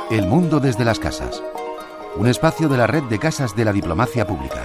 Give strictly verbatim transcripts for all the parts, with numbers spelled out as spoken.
El mundo desde las casas. Un espacio de la red de casas de la diplomacia pública.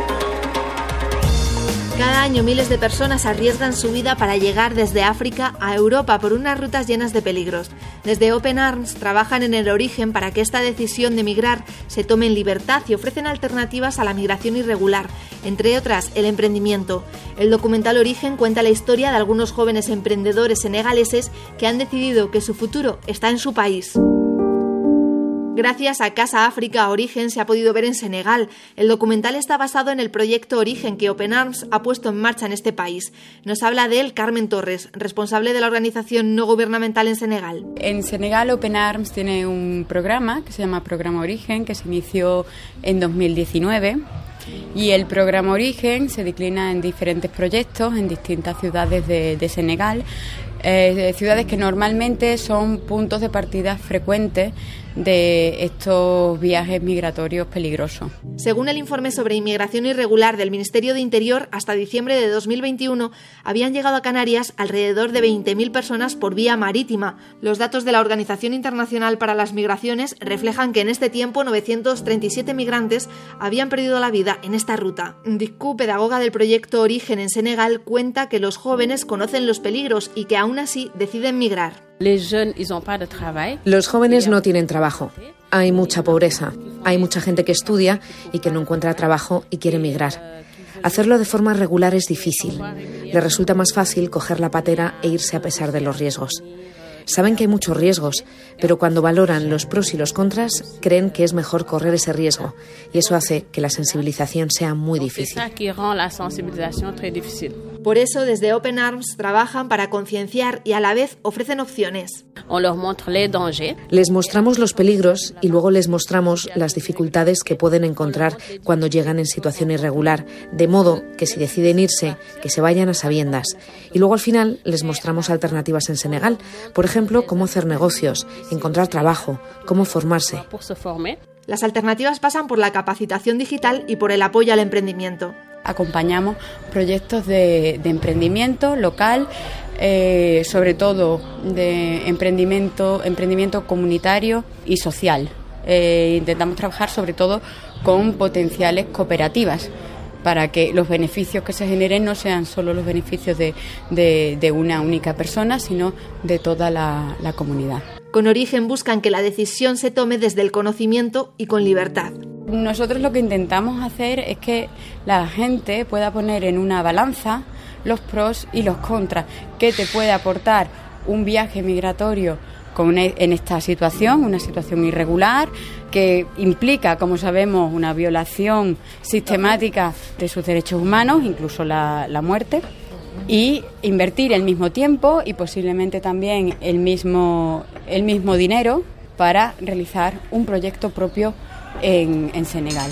Cada año miles de personas arriesgan su vida para llegar desde África a Europa por unas rutas llenas de peligros. Desde Open Arms trabajan en el origen para que esta decisión de migrar se tome en libertad y ofrecen alternativas a la migración irregular, entre otras el emprendimiento. El documental Origen cuenta la historia de algunos jóvenes emprendedores senegaleses que han decidido que su futuro está en su país. Gracias a Casa África Origen se ha podido ver en Senegal. El documental está basado en el proyecto Origen que Open Arms ha puesto en marcha en este país. Nos habla de él Carmen Torres, responsable de la organización no gubernamental en Senegal. En Senegal Open Arms tiene un programa que se llama Programa Origen, que se inició en dos mil diecinueve. Y el programa Origen se declina en diferentes proyectos en distintas ciudades de, de Senegal, eh, ciudades que normalmente son puntos de partida frecuentes de estos viajes migratorios peligrosos. Según el informe sobre inmigración irregular del Ministerio de Interior, hasta diciembre de dos mil veintiuno habían llegado a Canarias alrededor de veinte mil personas por vía marítima. Los datos de la Organización Internacional para las Migraciones reflejan que en este tiempo novecientos treinta y siete migrantes habían perdido la vida en esta ruta. Dickou, pedagoga del proyecto Origen en Senegal, cuenta que los jóvenes conocen los peligros y que aún así deciden migrar. Los jóvenes no tienen trabajo. Hay mucha pobreza. Hay mucha gente que estudia y que no encuentra trabajo y quiere migrar. Hacerlo de forma regular es difícil. Les resulta más fácil coger la patera e irse a pesar de los riesgos. Saben que hay muchos riesgos, pero cuando valoran los pros y los contras, creen que es mejor correr ese riesgo, y eso hace que la sensibilización sea muy difícil. Por eso, desde Open Arms trabajan para concienciar y a la vez ofrecen opciones. Les mostramos los peligros y luego les mostramos las dificultades que pueden encontrar cuando llegan en situación irregular, de modo que si deciden irse, que se vayan a sabiendas. Y luego al final les mostramos alternativas en Senegal, por ejemplo, cómo hacer negocios, encontrar trabajo, cómo formarse. Las alternativas pasan por la capacitación digital y por el apoyo al emprendimiento. Acompañamos proyectos de, de emprendimiento local, eh, sobre todo de emprendimiento, emprendimiento comunitario y social. Eh, intentamos trabajar sobre todo con potenciales cooperativas, para que los beneficios que se generen no sean solo los beneficios de, de, de una única persona, sino de toda la, la comunidad. Con Origen buscan que la decisión se tome desde el conocimiento y con libertad. Nosotros lo que intentamos hacer es que la gente pueda poner en una balanza los pros y los contras. ¿Qué te puede aportar un viaje migratorio con en esta situación, una situación irregular, que implica, como sabemos, una violación sistemática de sus derechos humanos, incluso la, la muerte, y invertir el mismo tiempo y posiblemente también el mismo, el mismo dinero para realizar un proyecto propio en, en Senegal?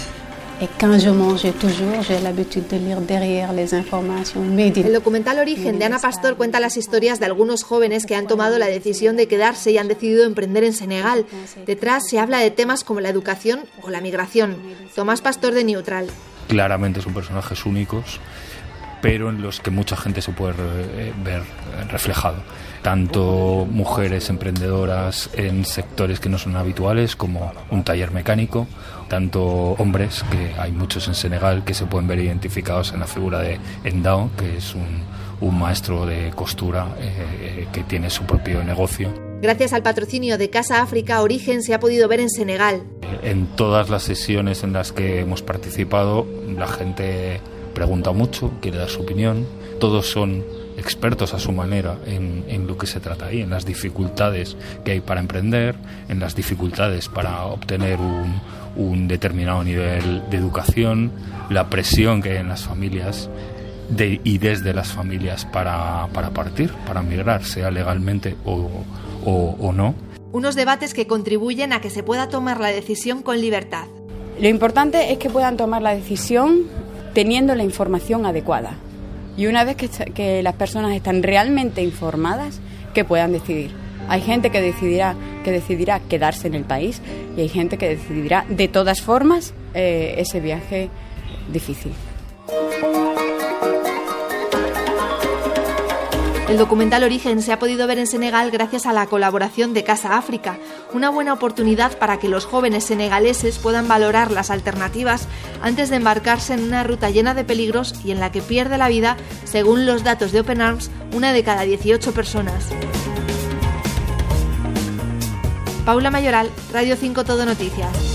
El documental Origen de Ana Pastor cuenta las historias de algunos jóvenes que han tomado la decisión de quedarse y han decidido emprender en Senegal. Detrás se habla de temas como la educación o la migración. Tomás Pastor, de Neutral. Claramente son personajes únicos, pero en los que mucha gente se puede ver reflejado. Tanto mujeres emprendedoras en sectores que no son habituales, como un taller mecánico, tanto hombres, que hay muchos en Senegal que se pueden ver identificados en la figura de Endao, que es un, un maestro de costura eh, que tiene su propio negocio. Gracias al patrocinio de Casa África Origen se ha podido ver en Senegal. En todas las sesiones en las que hemos participado, la gente pregunta mucho, quiere dar su opinión. Todos son expertos a su manera en, en lo que se trata ahí, en las dificultades que hay para emprender, en las dificultades para obtener un, un determinado nivel de educación, la presión que hay en las familias de, y desde las familias para, para partir, para migrar, sea legalmente o, o, o no. Unos debates que contribuyen a que se pueda tomar la decisión con libertad. Lo importante es que puedan tomar la decisión teniendo la información adecuada. Y una vez que, que las personas están realmente informadas, que puedan decidir. Hay gente que decidirá, que decidirá quedarse en el país y hay gente que decidirá de todas formas eh, ese viaje difícil. El documental Origen se ha podido ver en Senegal gracias a la colaboración de Casa África, una buena oportunidad para que los jóvenes senegaleses puedan valorar las alternativas antes de embarcarse en una ruta llena de peligros y en la que pierde la vida, según los datos de Open Arms, una de cada dieciocho personas. Paula Mayoral, Radio cinco Todo Noticias.